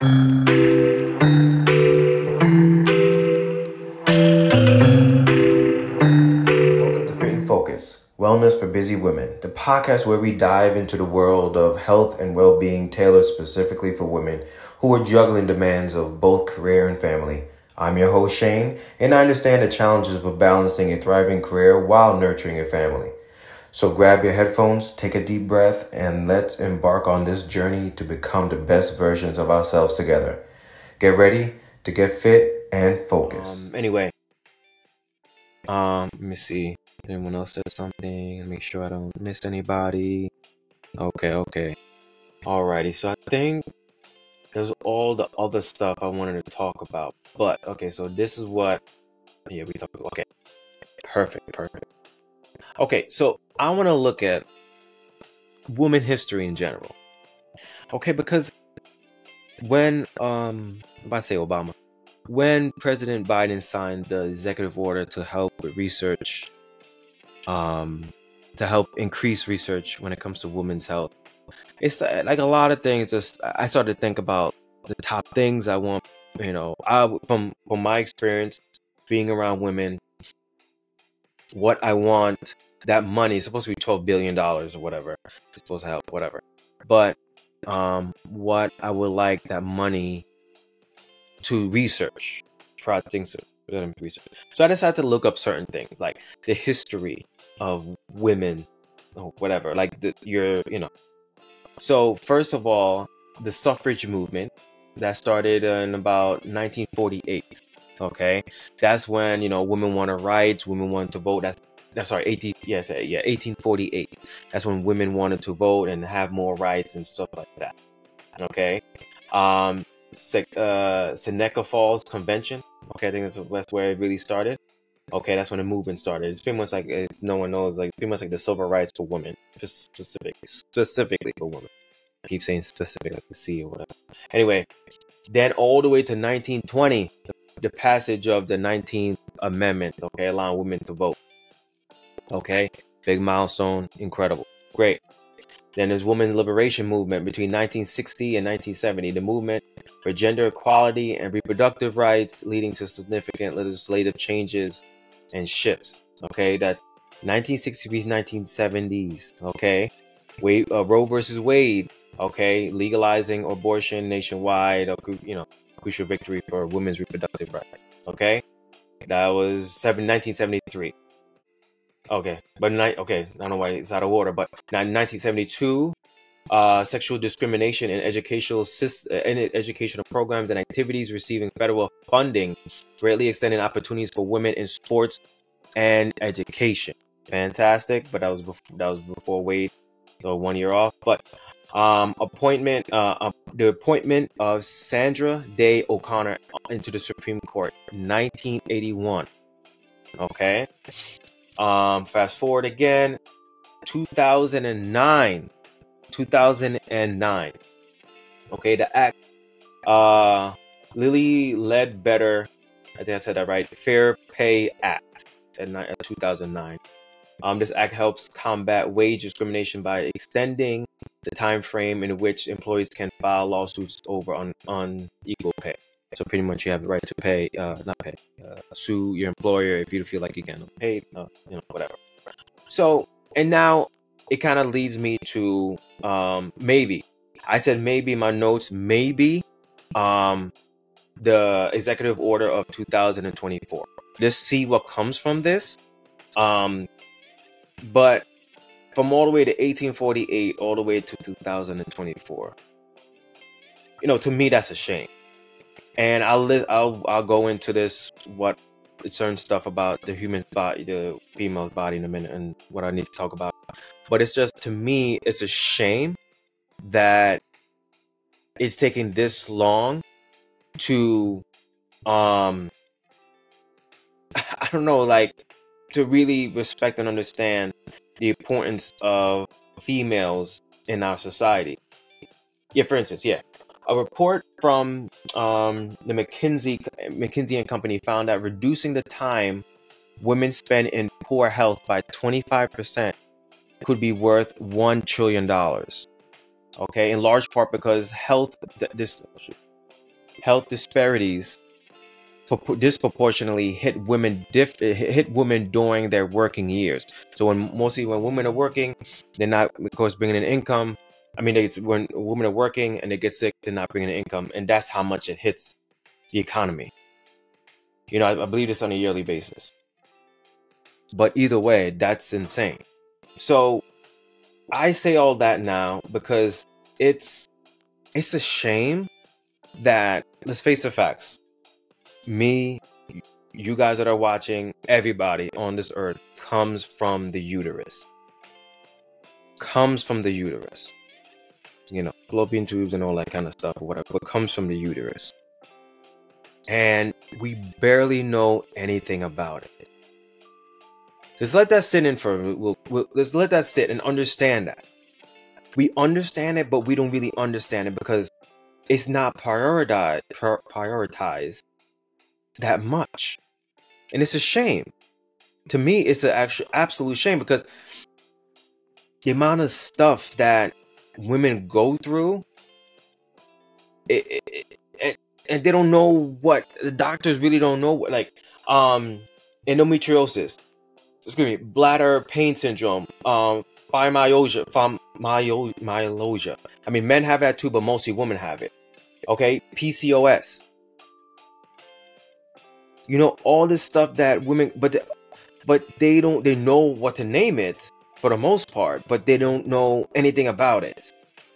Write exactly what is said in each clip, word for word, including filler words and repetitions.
Welcome to Fit and Focus, Wellness for Busy Women, the podcast where we dive into the world of health and well-being tailored specifically for women who are juggling demands of both career and family. I'm your host, Shane, and I understand the challenges of balancing a thriving career while nurturing a family. So grab your headphones, take a deep breath, and let's embark on this journey to become the best versions of ourselves together. Get ready to get fit and focus. Um, anyway, um, let me see. Anyone else said something? Make sure I don't miss anybody. Okay, okay. Alrighty. So I think there's all the other stuff I wanted to talk about. But okay, so this is what yeah we talked about. Okay, perfect, perfect. Okay, so I want to look at women history in general. Okay, because when um, I'm about to say Obama. When President Biden signed the executive order to help with research, um, to help increase research when it comes to women's health, it's uh, like a lot of things. Just I started to think about the top things I want. You know, I from from my experience being around women, what I want. That money is supposed to be twelve billion dollars or whatever. It's supposed to help, whatever. But um, what I would like that money to research, try things to um, research. So I decided to look up certain things like the history of women or whatever, like the, your, you know. So first of all, the suffrage movement that started in about nineteen forty-eight. Okay, that's when you know women wanted rights, women wanted to vote. That's that's sorry, eighteen yes yeah eighteen forty-eight. That's when women wanted to vote and have more rights and stuff like that. Okay, um, Se- uh, Seneca Falls Convention. Okay, I think that's, that's where it really started. Okay, that's when the movement started. It's pretty much like it's no one knows, like pretty much like the civil rights for women, just specific, specifically for women. I keep saying specific, like the C or whatever. Anyway, then all the way to nineteen twenty, the, the passage of the nineteenth Amendment. Okay, allowing women to vote. Okay, big milestone, incredible, great. Then there's women's liberation movement between nineteen sixty and nineteen seventy, the movement for gender equality and reproductive rights, leading to significant legislative changes and shifts. Okay, that's nineteen sixties, nineteen seventies. Okay, Wade, uh, Roe versus Wade. Okay, legalizing abortion nationwide. A, you know, crucial victory for women's reproductive rights. Okay, that was nineteen seventy-three. Okay, but ni- okay, I don't know why it's out of order, but nineteen seventy-two, uh, sexual discrimination in educational sys- uh, in educational programs and activities receiving federal funding, greatly extending opportunities for women in sports and education. Fantastic, but that was before, that was before Wade, so one year off. But um, appointment, uh, uh, the appointment of Sandra Day O'Connor into the Supreme Court, nineteen eighty-one. Okay. Um, fast forward again, two thousand nine. two thousand nine. Okay, the act, uh, Lilly Ledbetter, I think I said that right, Fair Pay Act, at two thousand nine. Um, this act helps combat wage discrimination by extending the time frame in which employees can file lawsuits over on unequal pay. So pretty much you have the right to pay, uh, not pay, uh, sue your employer if you feel like you can't pay, uh, you know, whatever. So, and now it kind of leads me to um, maybe. I said maybe in my notes, maybe um, the executive order of two thousand twenty-four. Let's see what comes from this. Um, but from all the way to eighteen forty-eight, all the way to two thousand twenty-four, you know, to me that's a shame. And I'll li- I'll I'll go into this what certain stuff about the human body, the female body in a minute, and what I need to talk about. But it's just, to me, it's a shame that it's taking this long to um I don't know, like, to really respect and understand the importance of females in our society. Yeah, for instance, yeah. A report from um, the McKinsey McKinsey and Company found that reducing the time women spend in poor health by twenty-five percent could be worth one trillion dollars. Okay, in large part because health, this health disparities disproportionately hit women diff- hit women during their working years. So when mostly when women are working, they're not, of course, bringing in income. I mean, it's when women are working and they get sick, they're not bringing in income, and that's how much it hits the economy. You know, I, I believe this on a yearly basis. But either way, that's insane. So I say all that now because it's it's a shame that, let's face the facts, me, you guys that are watching, everybody on this earth comes from the uterus. Comes from the uterus. You know, fallopian tubes and all that kind of stuff or whatever, but comes from the uterus. And we barely know anything about it. Just let that sit in for a we'll, we'll, let's let that sit and understand that. We understand it, but we don't really understand it because it's not prioritized, prioritized that much. And it's a shame. To me, it's an actual absolute shame because the amount of stuff that women go through, it, it, it, and they don't know what the doctors really don't know. What, like, um, endometriosis, excuse me, bladder pain syndrome, um, fibromyalgia, fibromyalgia. I mean, men have that too, but mostly women have it. Okay, P C O S. You know, all this stuff that women, but the, but they don't. They know what to name it for the most part, but they don't know anything about it.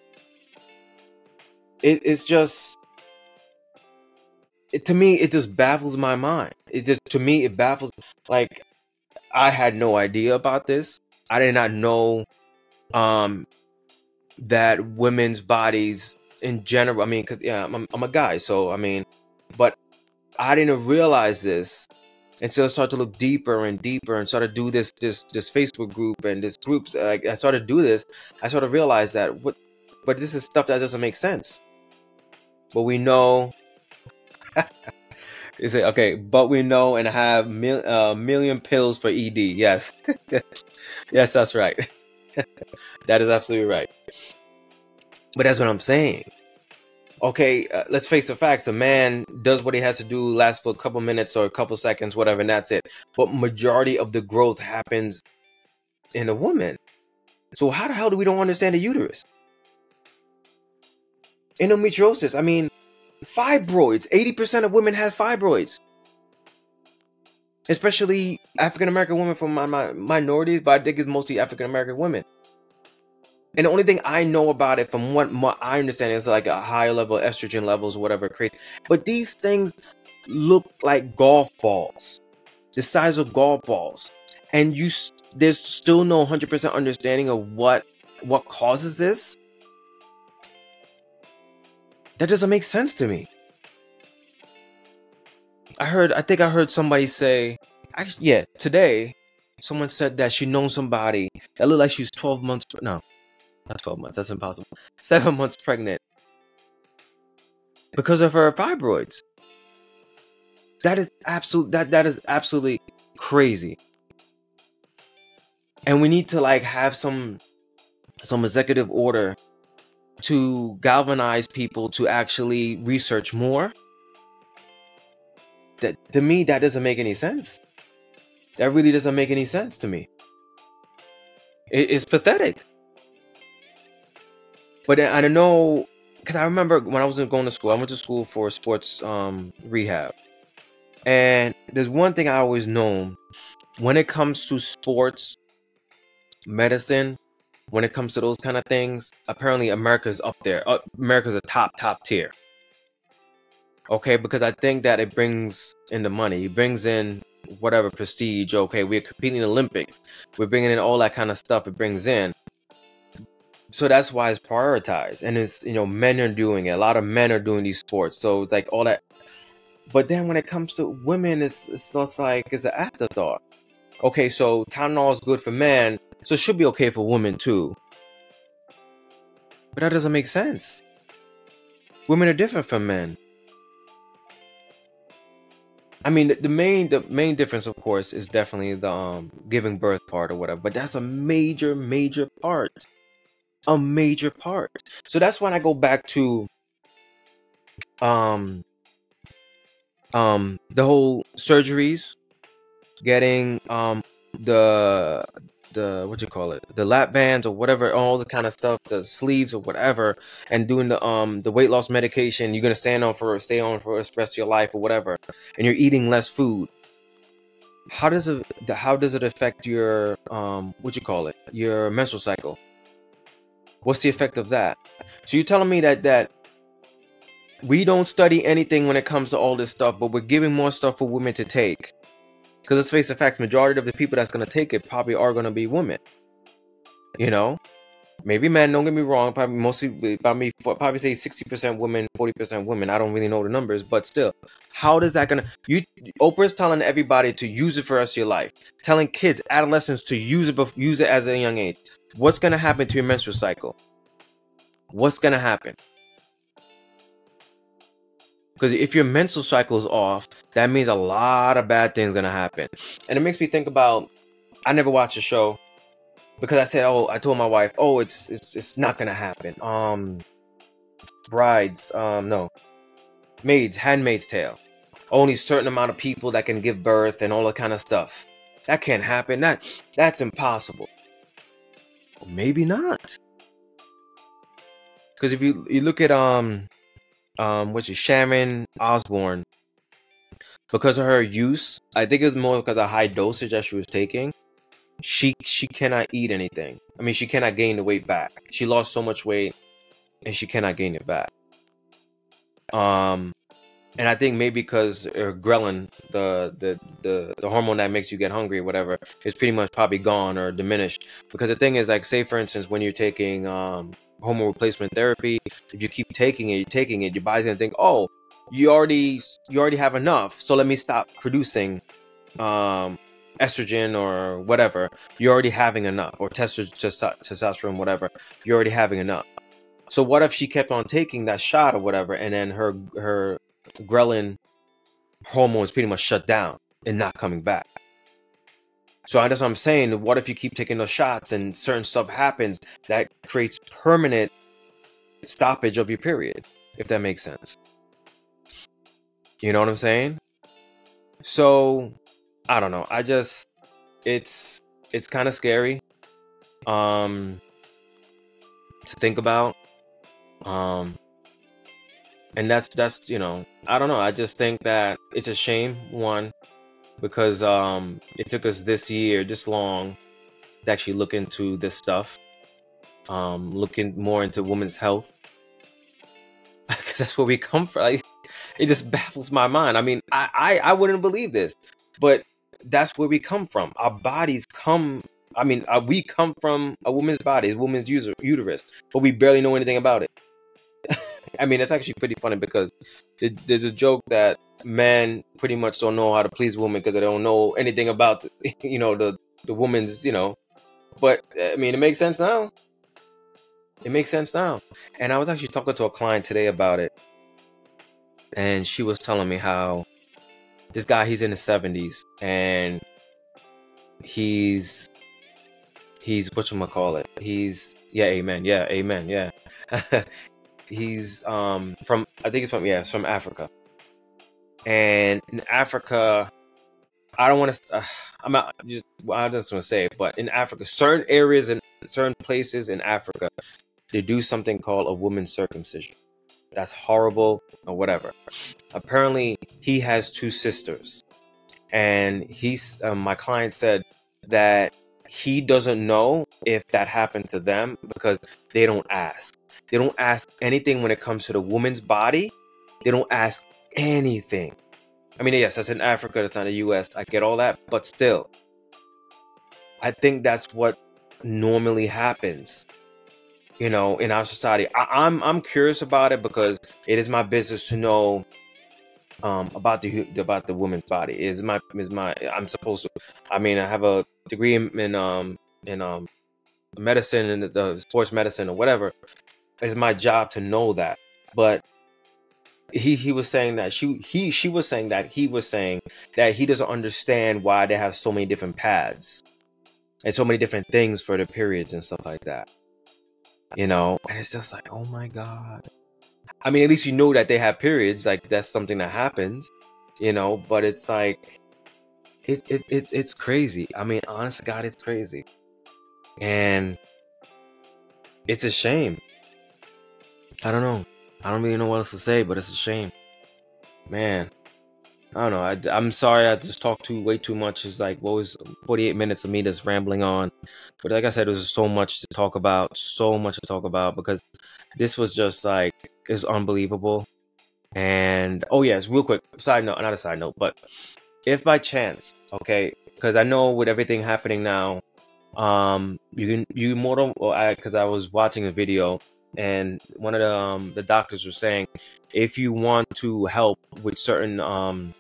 It it's just it, to me, it just baffles my mind. It just to me, it baffles. Like, I had no idea about this. I did not know um that women's bodies in general. I mean, cause yeah, I'm, I'm a guy, so I mean, but I didn't realize this until I started to look deeper and deeper and started to do this this this Facebook group and this groups. Like, I started to do this. I sort of realized that what, but this is stuff that doesn't make sense. But we know. Is it okay? But we know and have mil, uh, million pills for E D. Yes, yes, that's right. That is absolutely right. But that's what I'm saying. Okay, uh, let's face the facts. A man does what he has to do, lasts for a couple minutes or a couple seconds, whatever, and that's it. But majority of the growth happens in a woman. So how the hell do we don't understand the uterus? Endometriosis. I mean, fibroids. eighty percent of women have fibroids. Especially African American women from my, my minorities, but I think it's mostly African American women. And the only thing I know about it, from what my, I understand, is like a higher level of estrogen levels, whatever. Crazy. But these things look like golf balls, the size of golf balls, and you there's still no one hundred percent understanding of what what causes this. That doesn't make sense to me. I heard, I think I heard somebody say, actually, yeah, today, someone said that she knows somebody that looked like she was twelve months, no, not twelve months, that's impossible, seven months pregnant because of her fibroids. That is absolute, that, that is absolutely crazy. And we need to like have some, some executive order to galvanize people to actually research more. That, to me, that doesn't make any sense. That really doesn't make any sense to me. It, it's pathetic. But I don't know, because I remember when I was going to school, I went to school for sports um, rehab. And there's one thing I always know, when it comes to sports medicine, when it comes to those kind of things, apparently America's up there. Uh, America's a top, top tier. Okay, because I think that it brings in the money. It brings in whatever prestige. Okay, we're competing in the Olympics. We're bringing in all that kind of stuff it brings in. So that's why it's prioritized. And it's, you know, men are doing it. A lot of men are doing these sports. So it's like all that. But then when it comes to women, it's, it's just like, it's an afterthought. Okay, so Tylenol is good for men, so it should be okay for women too. But that doesn't make sense. Women are different from men. I mean, the, the main the main difference, of course, is definitely the um, giving birth part or whatever. But that's a major, major part. A major part. So that's when I go back to um um the whole surgeries, getting um the the what you call it, the lap bands or whatever, all the kind of stuff, the sleeves or whatever, and doing the um the weight loss medication you're gonna stand on for stay on for the rest of your life or whatever, and you're eating less food. How does it how does it affect your um what you call it, your menstrual cycle? What's the effect of that? So you're telling me that that we don't study anything when it comes to all this stuff, but we're giving more stuff for women to take. Because let's face the facts, majority of the people that's going to take it probably are going to be women. You know? Maybe men, don't get me wrong, probably mostly, probably, probably say sixty percent women, forty percent women. I don't really know the numbers, but still. How does that going to... you? Oprah's telling everybody to use it for the rest of your life. Telling kids, adolescents to use it, use it as a young age. What's going to happen to your menstrual cycle? What's going to happen? Because if your menstrual cycle is off, that means a lot of bad things gonna happen. And it makes me think about, I never watched a show because I said, oh, I told my wife, oh, it's it's it's not gonna happen. Um, brides, um, no, maids, Handmaid's Tale. Only certain amount of people that can give birth and all that kind of stuff. That can't happen. That that's impossible. Well, maybe not. Because if you you look at um um what's it, Sharon Osbourne. Because of her use, I think it's more because of high dosage that she was taking. She she cannot eat anything. I mean, she cannot gain the weight back. She lost so much weight, and she cannot gain it back. Um, and I think maybe because her ghrelin, the, the the the hormone that makes you get hungry, or whatever, is pretty much probably gone or diminished. Because the thing is, like, say for instance, when you're taking um hormone replacement therapy, if you keep taking it, you're taking it, your body's gonna think, oh, you already you already have enough, so let me stop producing um estrogen or whatever. You're already having enough, or testosterone, whatever. You're already having enough. So what if she kept on taking that shot or whatever, and then her her ghrelin hormone is pretty much shut down and not coming back? So that's what I'm saying. What if you keep taking those shots and certain stuff happens that creates permanent stoppage of your period, if that makes sense? You know what I'm saying? So I don't know. I just it's it's kind of scary um to think about. Um and that's that's you know, I don't know. I just think that it's a shame, one, because um it took us this year, this long, to actually look into this stuff. Um looking more into women's health. Because that's where we come from. Like, it just baffles my mind. I mean, I, I I wouldn't believe this, but that's where we come from. Our bodies come. I mean, uh, we come from a woman's body, a woman's user, uterus, but we barely know anything about it. I mean, it's actually pretty funny because th- there's a joke that men pretty much don't know how to please women because they don't know anything about, the, you know, the the woman's, you know. But I mean, it makes sense now. It makes sense now. And I was actually talking to a client today about it, and she was telling me how this guy, he's in his seventies, and he's he's whatchamacallit, he's yeah, amen, yeah, amen, yeah. He's um from, I think it's from, yeah, it's from Africa. And in Africa, I don't want to uh, I'm not just well, I'm just gonna say it, but in Africa, certain areas and certain places in Africa, they do something called a woman's circumcision. That's horrible or whatever. Apparently he has two sisters, and he's um, my client said that he doesn't know if that happened to them because they don't ask. They don't ask anything when it comes to the woman's body. They don't ask anything. I mean, yes, that's in Africa, that's not the U S. I get all that, but still, I think that's what normally happens, you know, in our society. I, I'm I'm curious about it because it is my business to know um about the about the woman's body. It is my is my I'm supposed to. I mean, I have a degree in, in um in um medicine and the sports medicine or whatever. It's my job to know that. But he he was saying that she he she was saying that he was saying that he doesn't understand why they have so many different pads and so many different things for the periods and stuff like that. You know, and it's just like, oh my God. I mean, at least you know that they have periods. Like, that's something that happens. you know, but it's like, it, it, it, it's crazy. I mean, honest to God, it's crazy. And it's a shame. I don't know. I don't really know what else to say, but it's a shame. Man, I don't know. I, I'm sorry I just talked too way too much. It's like, what was forty-eight minutes of me just rambling on. But like I said, there's so much to talk about, so much to talk about, because this was just like, it's unbelievable. And oh yes, real quick, side note, not a side note, but if by chance, okay, because I know with everything happening now, um, you can you more don't, because I, I was watching a video, and one of the um the doctors was saying, if you want to help with certain um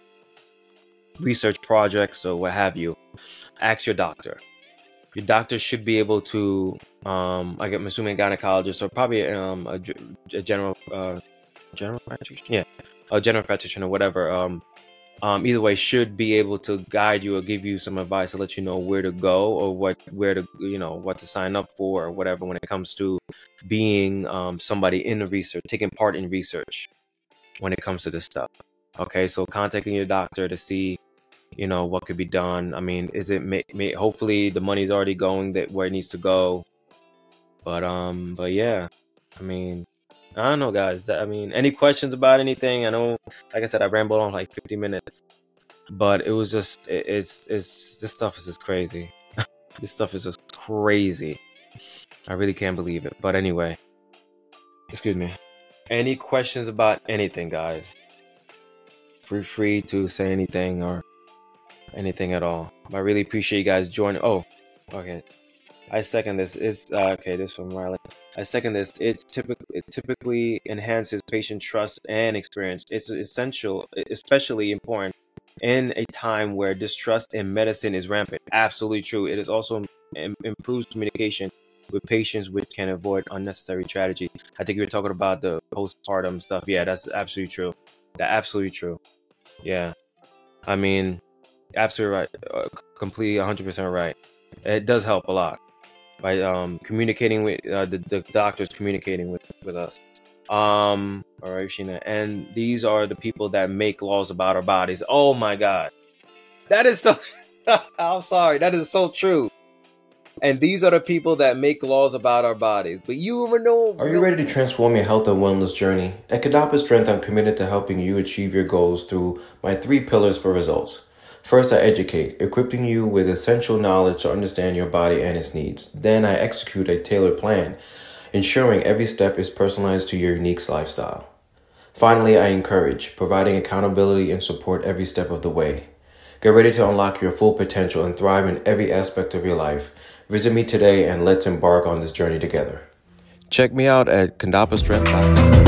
research projects or what have you, ask your doctor. Your doctor should be able to, um, I get, I'm assuming, gynecologist or probably um a, g- a general uh general practitioner, yeah, a general practitioner, whatever. Um, um, either way, should be able to guide you or give you some advice to let you know where to go or what, where to, you know, what to sign up for or whatever when it comes to being um somebody in the research, taking part in research when it comes to this stuff. Okay, so contacting your doctor to see, you know, what could be done. I mean, is it may, may, hopefully the money's already going that where it needs to go. But um, but yeah, I mean, I don't know, guys. That- I mean, any questions about anything? I know, like I said, I rambled on like fifty minutes, but it was just, it, it's, it's, this stuff is just crazy. This stuff is just crazy. I really can't believe it. But anyway, excuse me. Any questions about anything, guys? Feel free to say anything or anything at all. I really appreciate you guys joining. Oh, okay. I second this. It's uh, okay. This from Riley. I second this. It's typically it typically enhances patient trust and experience. It's essential, especially important in a time where distrust in medicine is rampant. Absolutely true. It is also im- improves communication with patients, which can avoid unnecessary tragedy. I think you were talking about the postpartum stuff. Yeah, that's absolutely true. That absolutely true. Yeah, I mean, absolutely right. Uh, completely, one hundred percent right. It does help a lot by um communicating with uh, the, the doctors communicating with with us. Um all right, Sheena, and these are the people that make laws about our bodies. Oh my God, that is so I'm sorry, that is so true. And these are the people that make laws about our bodies. But you ever know, Are you ready to transform your health and wellness journey? At Kadapa Strength, I'm committed to helping you achieve your goals through my three pillars for results. First, I educate, equipping you with essential knowledge to understand your body and its needs. Then, I execute a tailored plan, ensuring every step is personalized to your unique lifestyle. Finally, I encourage, providing accountability and support every step of the way. Get ready to unlock your full potential and thrive in every aspect of your life. Visit me today and let's embark on this journey together. Check me out at Kandapa Strength dot com.